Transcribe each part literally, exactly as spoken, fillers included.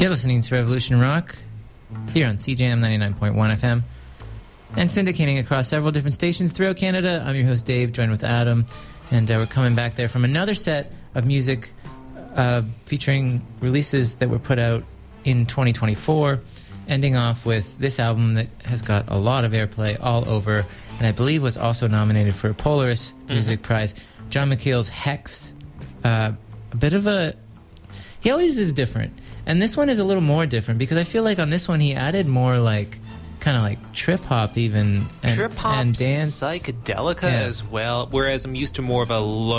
You're listening to Revolution Rock here on C J M ninety-nine point one F M and syndicating across several different stations throughout Canada. I'm your host, Dave, joined with Adam, and uh, we're coming back there from another set of music uh, featuring releases that were put out in twenty twenty-four, ending off with this album that has got a lot of airplay all over, and I believe was also nominated for a Polaris Music mm-hmm. Prize. John McKeel's Hex, uh, a bit of a... He always is different. And this one is a little more different because I feel like on this one he added more like kind of like trip hop even and, trip hop and dance psychedelica yeah. as well, whereas I'm used to more of a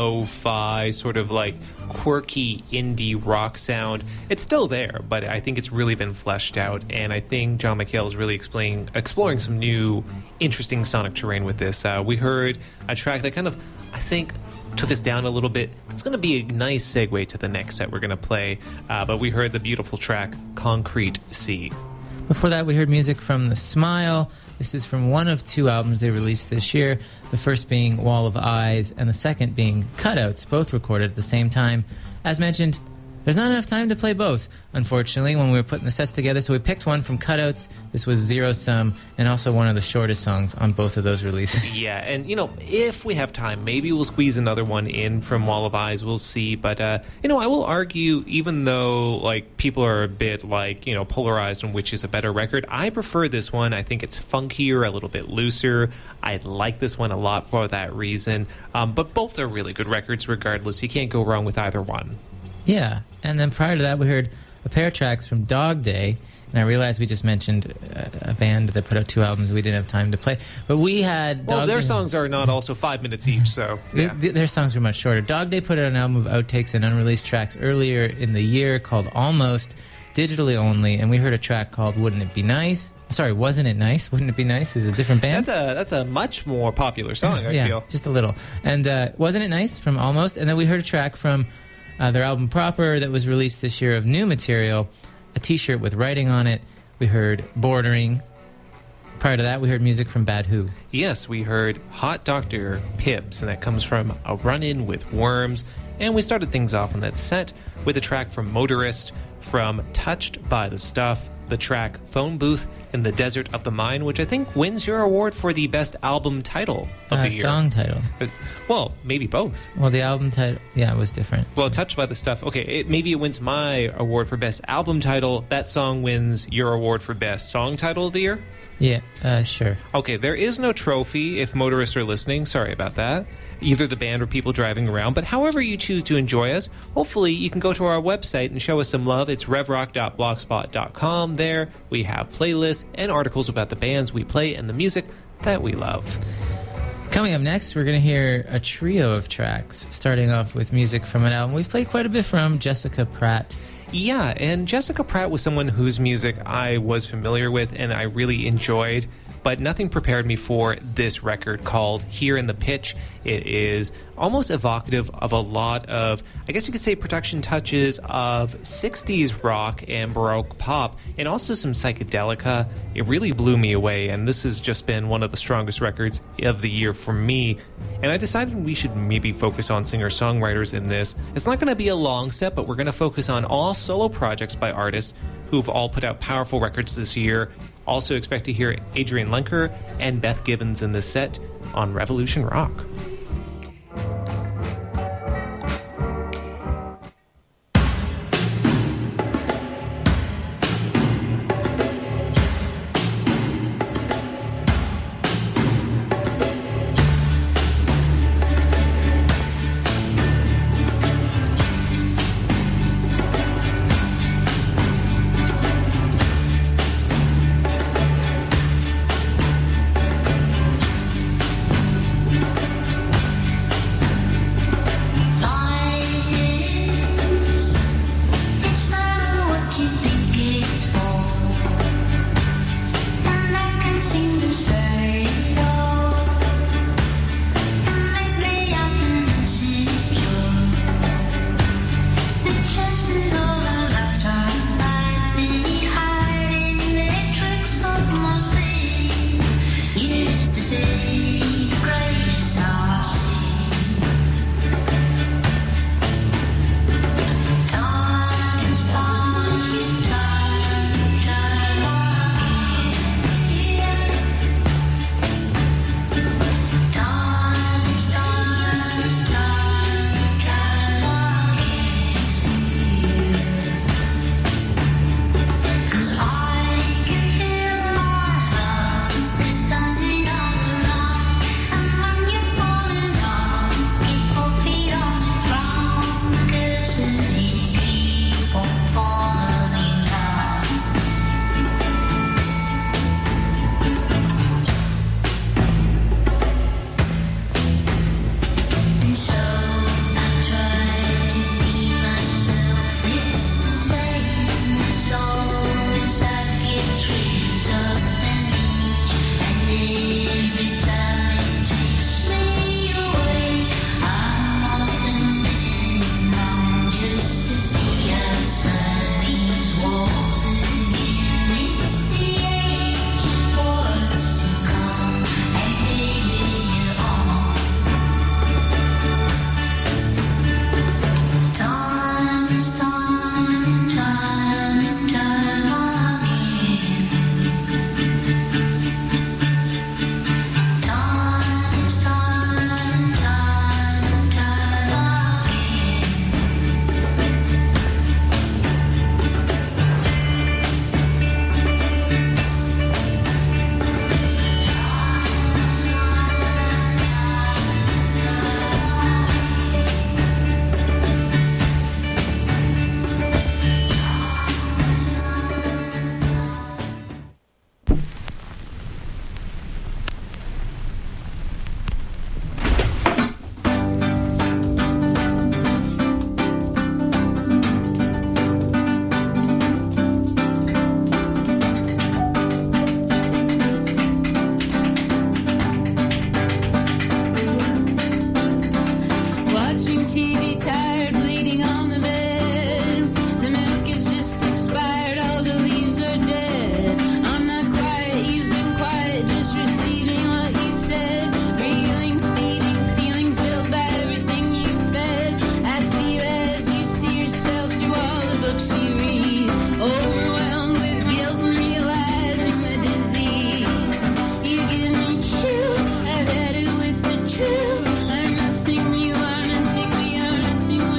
lo-fi sort of like quirky indie rock sound. It's still there, but I think it's really been fleshed out, and I think John McHale is really explaining, exploring some new interesting sonic terrain with this. Uh, we heard a track that kind of, I think, took us down a little bit. It's going to be a nice segue to the next set we're going to play, uh, but we heard the beautiful track Concrete Sea. Before that, we heard music from The Smile. This is from one of two albums they released this year, the first being Wall of Eyes and the second being Cutouts, both recorded at the same time. As mentioned, there's not enough time to play both, unfortunately, when we were putting the sets together, so we picked one from Cutouts. This was Zero Sum, and also one of the shortest songs on both of those releases. Yeah, and, you know, if we have time, maybe we'll squeeze another one in from Wall of Eyes. We'll see. But, uh, you know, I will argue, even though, like, people are a bit, like, you know, polarized on which is a better record, I prefer this one. I think it's funkier, a little bit looser. I like this one a lot for that reason. Um, but both are really good records regardless. You can't go wrong with either one. Yeah, and then prior to that, we heard a pair of tracks from Dog Day, and I realized we just mentioned a, a band that put out two albums we didn't have time to play, but we had... Well, Dog their Day, songs are not also five minutes each, so... Yeah. Th- their songs were much shorter. Dog Day put out an album of outtakes and unreleased tracks earlier in the year called Almost, digitally only, and we heard a track called Wouldn't It Be Nice? Sorry, Wasn't It Nice? Wouldn't It Be Nice? Is a different band. That's a that's a much more popular song, I yeah, feel. just a little. And uh, Wasn't It Nice from Almost, and then we heard a track from... Uh, their album Proper that was released this year of new material, a t-shirt with writing on it. We heard Bordering. Prior to that, we heard music from Bad Who. Yes, we heard Hot Doctor Pips, and that comes from A Run-In with Worms. And we started things off on that set with a track from Motorist, from Touched by the Stuff, the track Phone Booth in the Desert of the Mind, which I think wins your award for the best album title of uh, the year. Song title. But, well, maybe both. Well, the album title, yeah, it was different. Well, Touched by the Stuff, okay, it, maybe it wins my award for best album title. That song wins your award for best song title of the year? Yeah, uh, sure. Okay, there is no trophy if motorists are listening. Sorry about that. Either the band or people driving around. But however you choose to enjoy us, hopefully you can go to our website and show us some love. It's revrock dot blogspot dot com. There we have playlists and articles about the bands we play and the music that we love. Coming up next, we're going to hear a trio of tracks, starting off with music from an album we've played quite a bit from, Jessica Pratt. Yeah, and Jessica Pratt was someone whose music I was familiar with and I really enjoyed, but nothing prepared me for this record called Here in the Pitch. It is almost evocative of a lot of, I guess you could say, production touches of sixties rock and Baroque pop, and also some psychedelica. It really blew me away, and this has just been one of the strongest records of the year for me. And I decided we should maybe focus on singer-songwriters in this. It's not going to be a long set, but we're going to focus on all solo projects by artists who've all put out powerful records this year. Also expect to hear Adrian Lenker and Beth Gibbons in this set on Revolution Rock. watching T V, tired, bleeding on the bed. The milk is just expired, all the leaves are dead. I'm not quiet, you've been quiet, just receiving what you said. Reeling, feeding, feelings filled by everything you fed. I see you as you see yourself through all the books you read. Overwhelmed with guilt and realizing the disease. You give me chills, I've had it with the trills. I'm nothing, you are nothing, we are nothing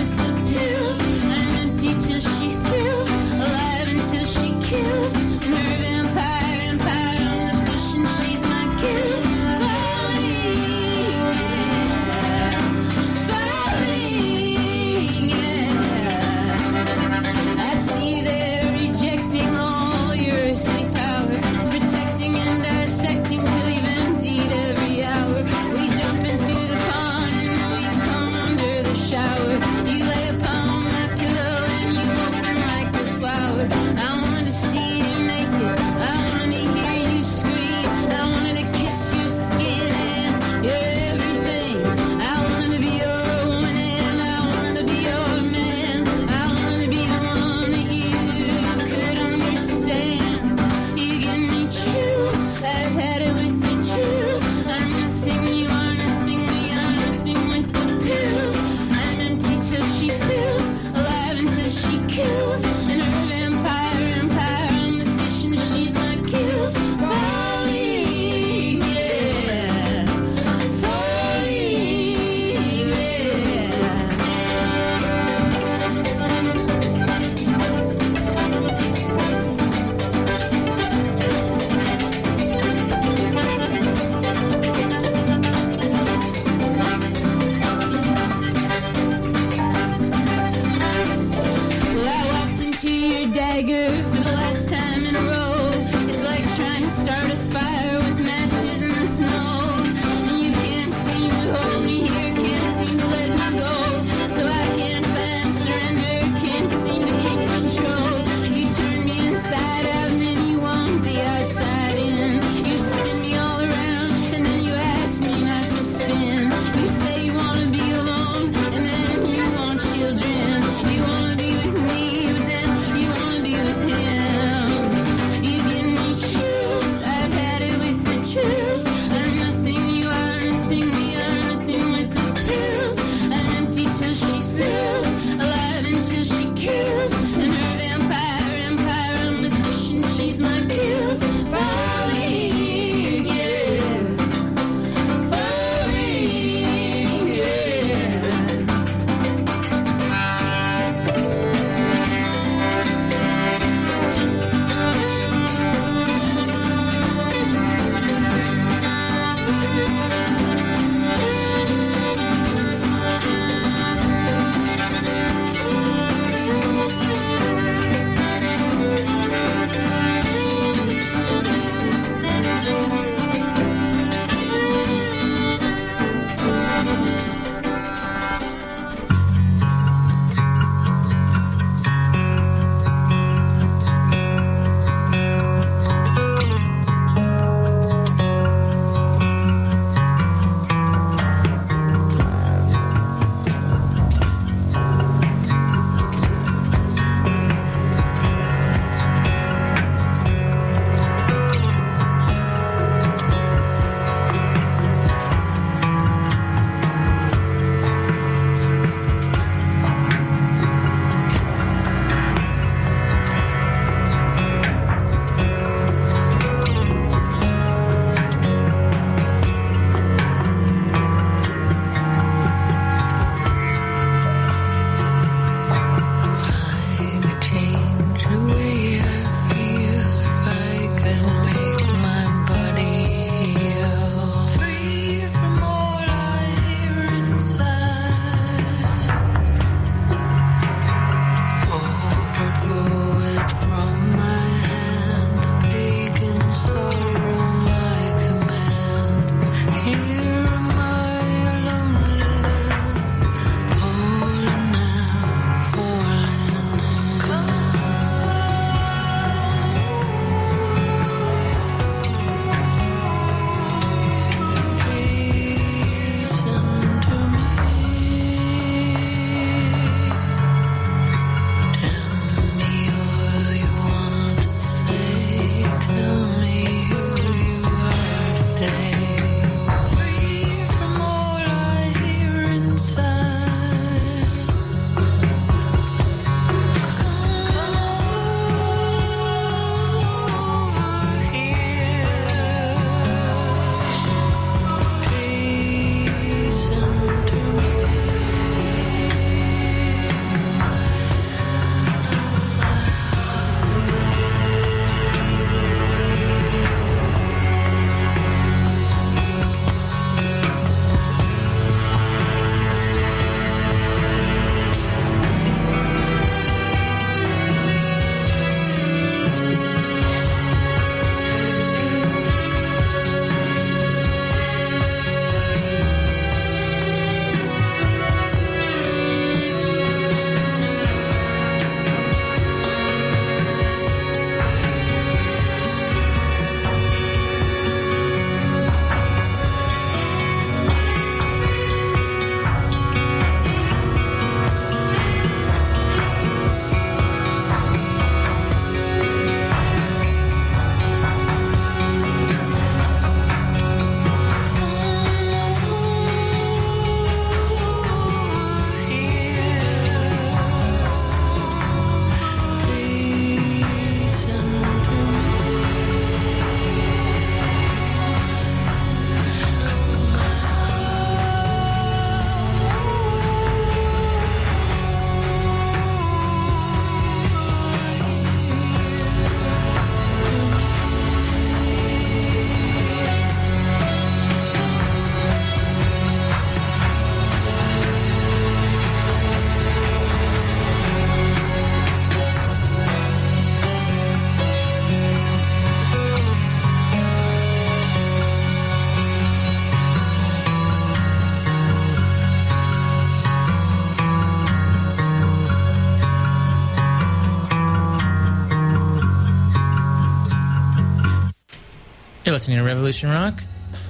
listening to Revolution Rock,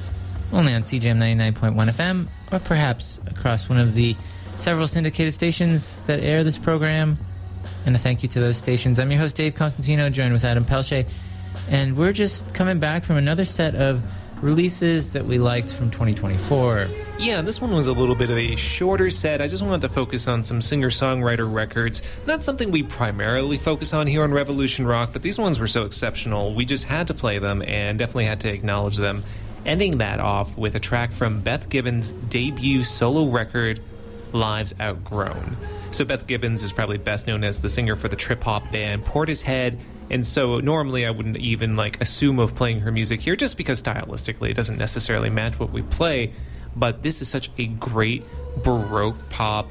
only on C J M ninety-nine point one F M, or perhaps across one of the several syndicated stations that air this program. And a thank you to those stations. I'm your host, Dave Constantino, joined with Adam Pelche. And we're just coming back from another set of releases that we liked from twenty twenty-four. Yeah, this one was a little bit of a shorter set. I just wanted to focus on some singer-songwriter records. Not something we primarily focus on here on Revolution Rock, but these ones were so exceptional, we just had to play them and definitely had to acknowledge them. Ending that off with a track from Beth Gibbons' debut solo record, Lives Outgrown. So Beth Gibbons is probably best known as the singer for the trip-hop band Portishead, and so normally I wouldn't even like assume of playing her music here just because stylistically it doesn't necessarily match what we play, but this is such a great Baroque pop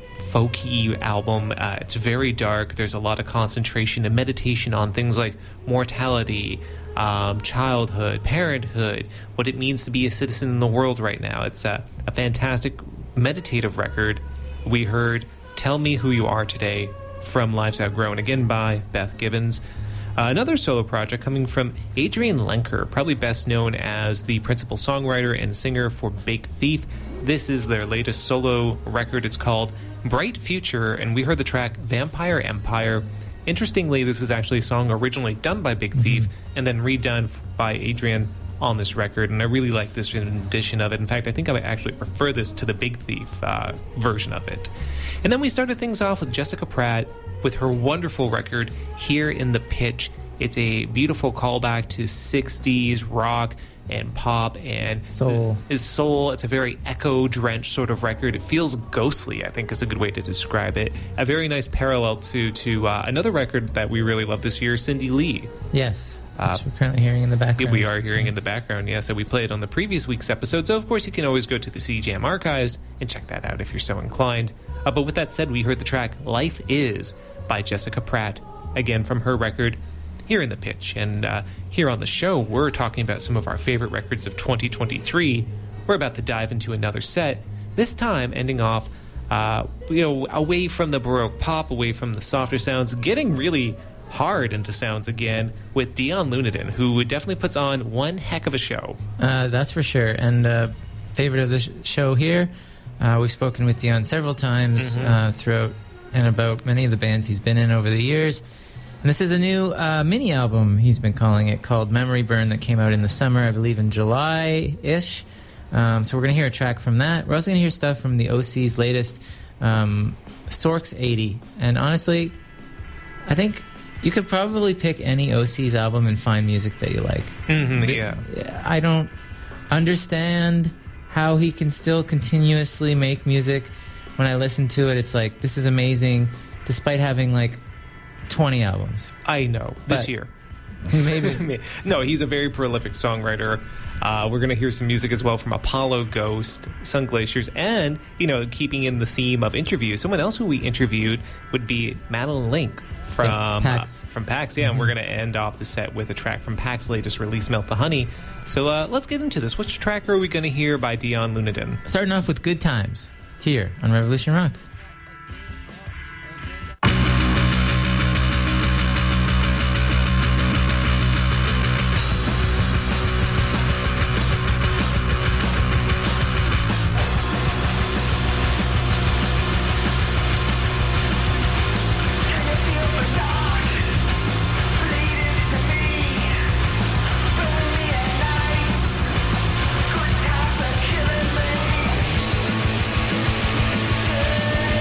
folky album. Uh, it's very dark. There's a lot of concentration and meditation on things like mortality, um, childhood, parenthood, what it means to be a citizen in the world right now. It's a, a fantastic meditative record. We heard Tell Me Who You Are Today from Lives Outgrown, again by Beth Gibbons. Uh, another solo project coming from Adrian Lenker, probably best known as the principal songwriter and singer for Big Thief. This is their latest solo record. It's called Bright Future, and we heard the track Vampire Empire. Interestingly, this is actually a song originally done by Big Thief mm-hmm. and then redone by Adrian on this record, and I really like this rendition of it. In fact, I think I would actually prefer this to the Big Thief uh, version of it. And then we started things off with Jessica Pratt with her wonderful record, Here in the Pitch. It's a beautiful callback to sixties rock and pop and soul. Is soul. It's a very echo-drenched sort of record. It feels ghostly, I think is a good way to describe it. A very nice parallel to to uh, another record that we really love this year, Cindy Lee. Yes. Uh, Which we're currently hearing in the background. We are hearing in the background, yes, that we played on the previous week's episode. So, of course, you can always go to the C Jam archives and check that out if you're so inclined. Uh, but with that said, we heard the track Life Is by Jessica Pratt, again from her record, Here in the Pitch. And uh, here on the show, we're talking about some of our favorite records of twenty twenty-three. We're about to dive into another set, this time ending off, uh, you know, away from the Baroque pop, away from the softer sounds, getting really hard into sounds again with Dion Lunadon, who definitely puts on one heck of a show. Uh, that's for sure. And uh, favorite of the sh- show here, uh, we've spoken with Dion several times mm-hmm. uh, throughout and about many of the bands he's been in over the years. And this is a new uh, mini album, he's been calling it, called Memory Burn, that came out in the summer, I believe in July-ish. Um, so we're going to hear a track from that. We're also going to hear stuff from the O C's latest, um, Sorks eighty. And honestly, I think you could probably pick any O C's album and find music that you like. Mm-hmm, yeah. I don't understand how he can still continuously make music. When I listen to it, it's like, this is amazing, despite having like twenty albums. I know. This but year. Maybe. No, he's a very prolific songwriter. Uh, we're going to hear some music as well from Apollo Ghost, Sun Glaciers, and, you know, keeping in the theme of interviews, someone else who we interviewed would be Madeline Link from yeah, Pax. Uh, from Pax. Yeah, mm-hmm. And we're going to end off the set with a track from Pax's latest release, Melt the Honey. So uh, let's get into this. Which track are we going to hear by Dion Lunadon? Starting off with Good Times here on Revolution Rock. Good times are killing me.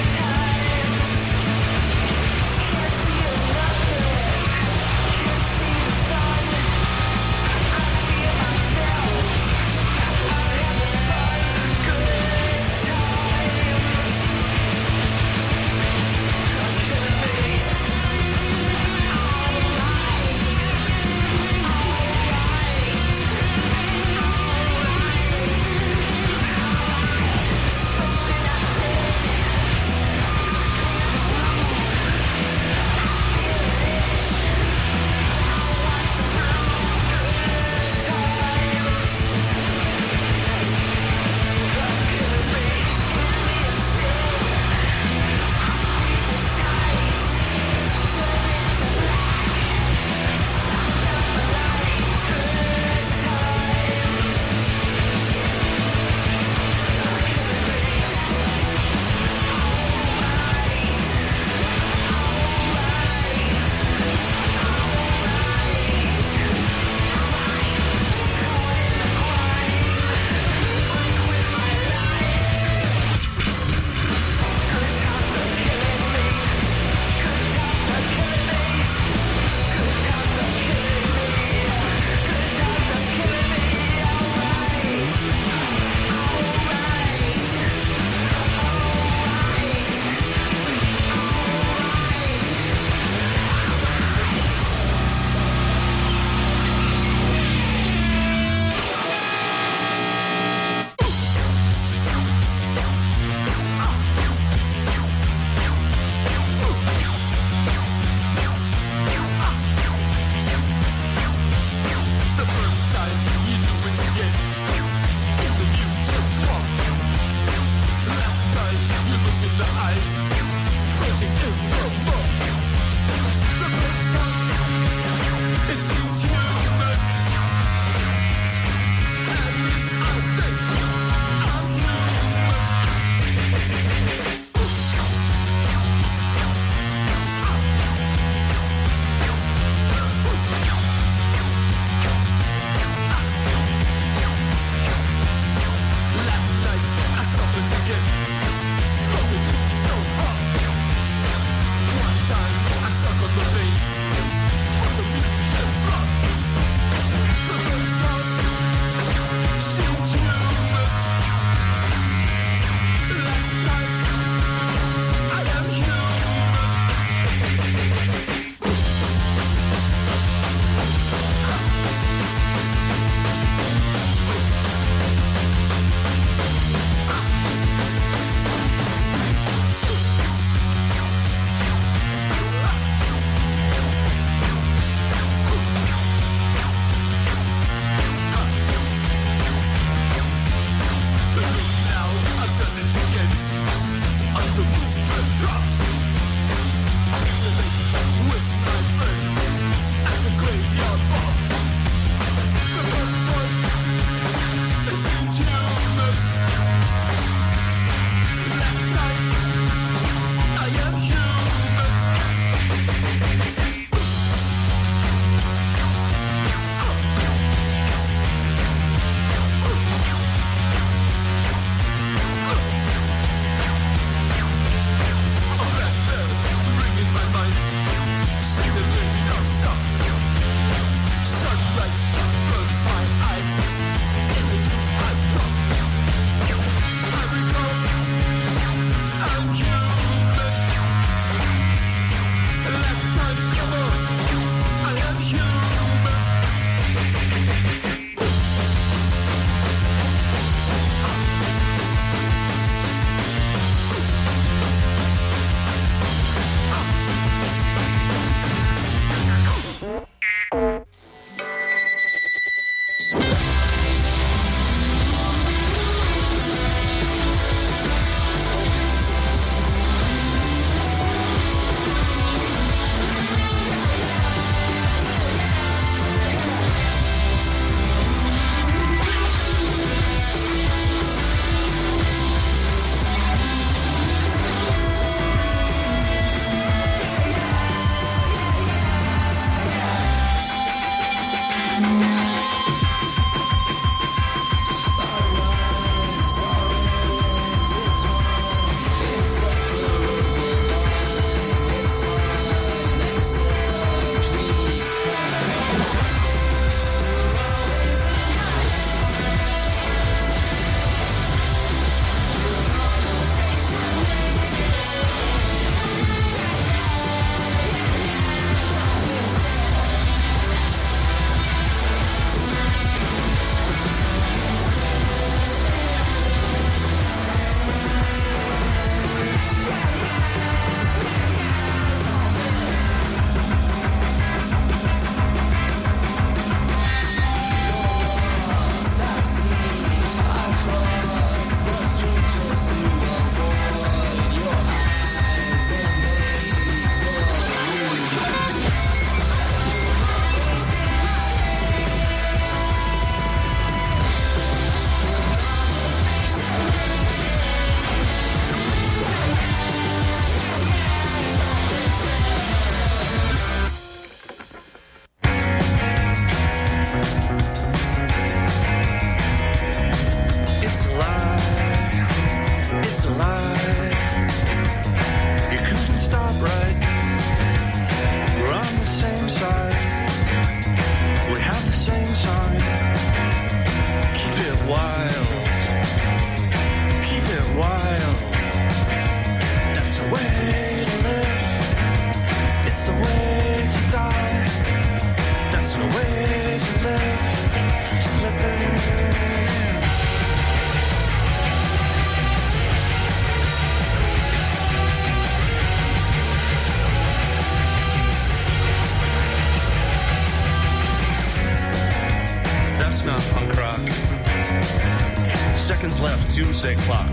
seconds left, doomsday clock.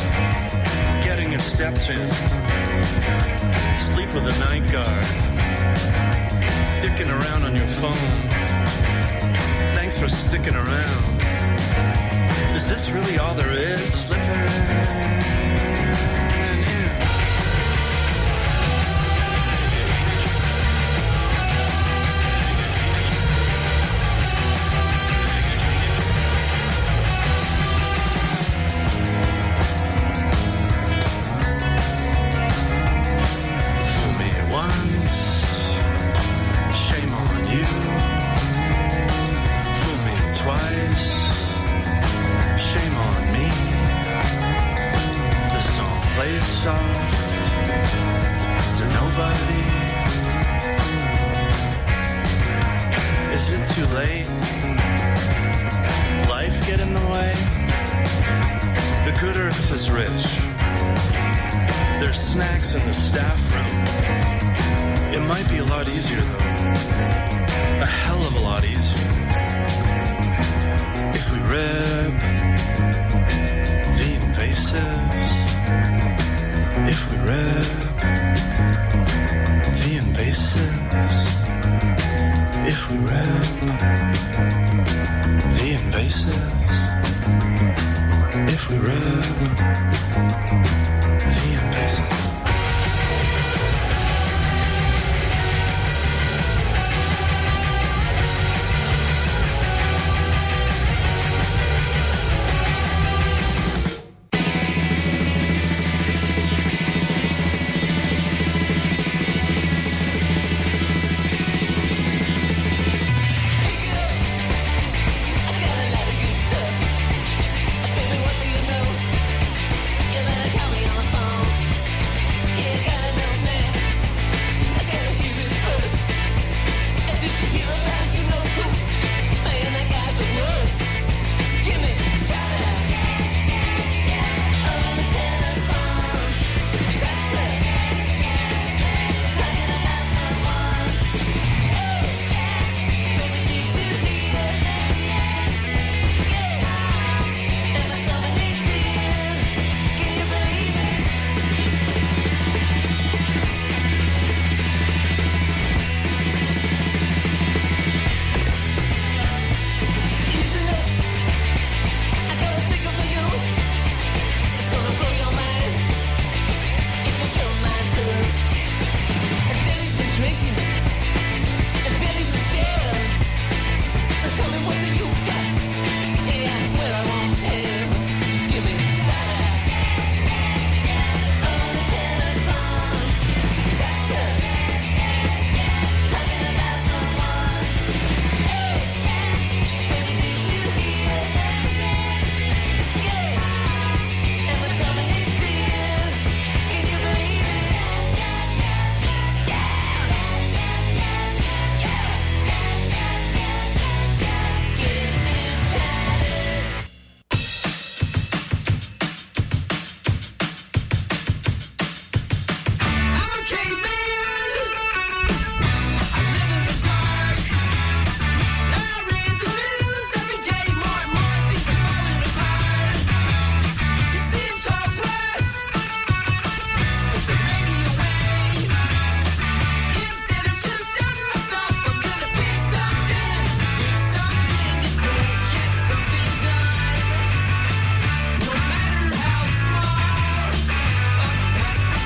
Getting your steps in. Sleep with a night guard. Dicking around on your phone. Thanks for sticking around. Is this really all there is? Slipping. If we rip